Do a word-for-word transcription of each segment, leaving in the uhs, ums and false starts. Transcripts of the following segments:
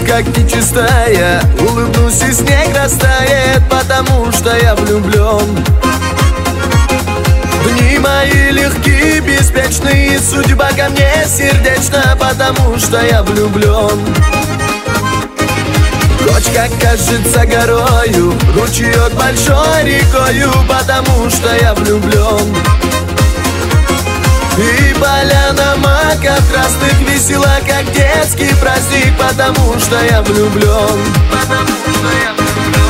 как нечистая. Улыбнусь и снег растает, потому что я влюблен. Дни мои легкие, беспечные, судьба ко мне сердечна, потому что я влюблен. Кочка кажется горою, ручеек большой рекою, потому что я влюблен. И поляна маков красных весела, как детский праздник, потому что я влюблен. Потому что я влюблен.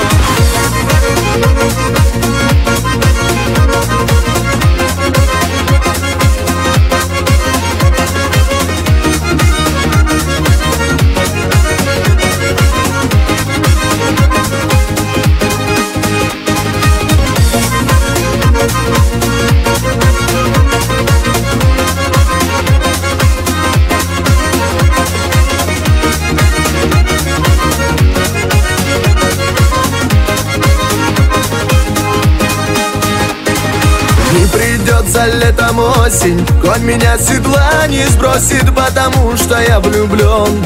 Придется летом осень, конь меня с седла не сбросит, потому что я влюблен.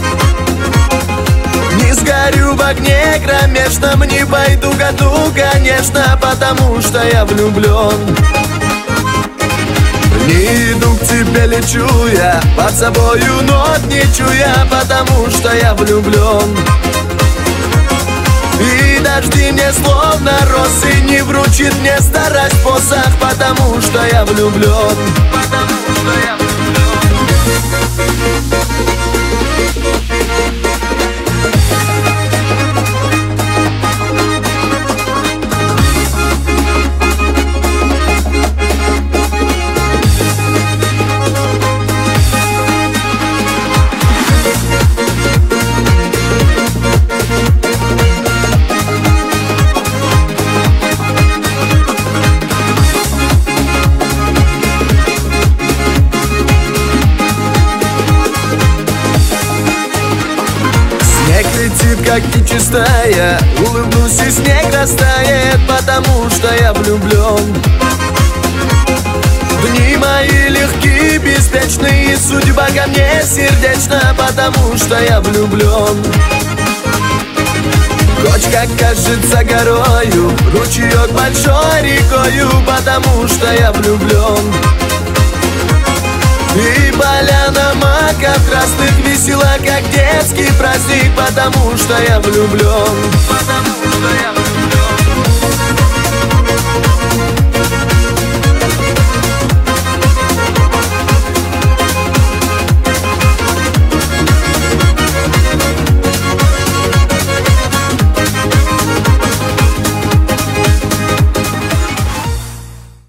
Не сгорю в огне кромешном, не пойду к аду, конечно, потому что я влюблен. Не иду к тебе, лечу я, под собою нот не чуя, потому что я влюблен. И дожди мне словно росы, не вручит мне старость посох, потому что я влюблен. Потому что я влюблен. Летит как нечистая, улыбнусь и снег растает, потому что я влюблен. Дни мои легкие, беспечные, судьба ко мне сердечна, потому что я влюблен. Кочка кажется горою, ручеек большой рекою, потому что я влюблен. И поляна маков красных весела, как детский праздник, потому что я влюблен. Потому что я